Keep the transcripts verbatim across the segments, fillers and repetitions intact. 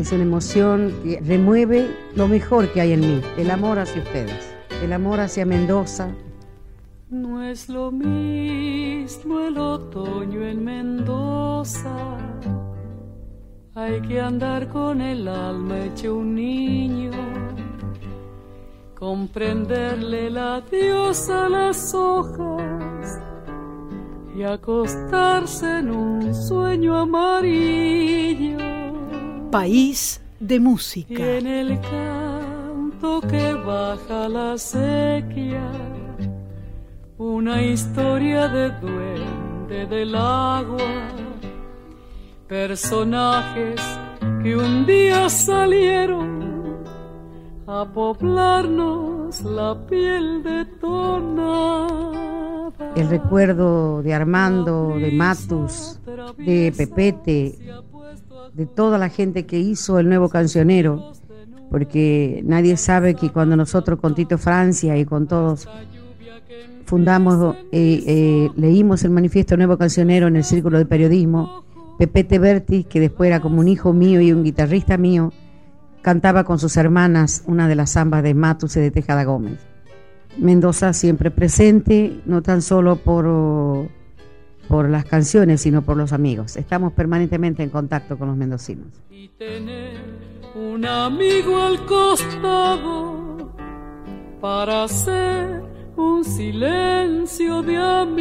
Es una emoción que remueve lo mejor que hay en mí, el amor hacia ustedes, el amor hacia Mendoza. No es lo mismo el otoño en Mendoza. Hay que andar con el alma hecho un niño, comprenderle la diosa a las hojas y acostarse en un sueño amarillo. País de música. Y en el canto que baja la sequía, una historia de duende del agua, personajes que un día salieron a poblarnos la piel de tonada. El recuerdo de Armando, de Matus, de Pepete, de toda la gente que hizo el nuevo cancionero, porque nadie sabe que cuando nosotros con Tito Francia y con todos fundamos, eh, eh, leímos el manifiesto Nuevo Cancionero en el Círculo de Periodismo, Pepete Bertis, que después era como un hijo mío y un guitarrista mío, cantaba con sus hermanas una de las zambas de Matus y de Tejada Gómez. Mendoza siempre presente, no tan solo por, por las canciones, sino por los amigos. Estamos permanentemente en contacto con los mendocinos. Y tener un amigo al costado para hacer un silencio de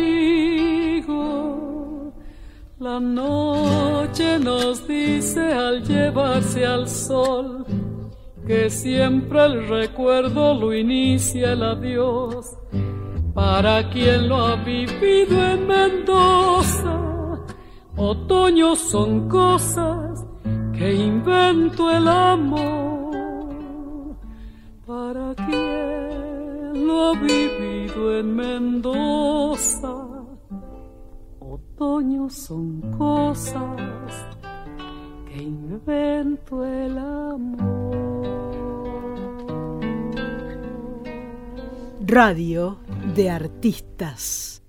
amigo. La noche nos dice al llevarse al sol que siempre el recuerdo lo inicia el adiós. Para quien lo ha vivido en Mendoza, otoños son cosas que inventó el amor. Para quien lo ha vivido en Mendoza, otoños son cosas que inventó el amor. Radio de artistas.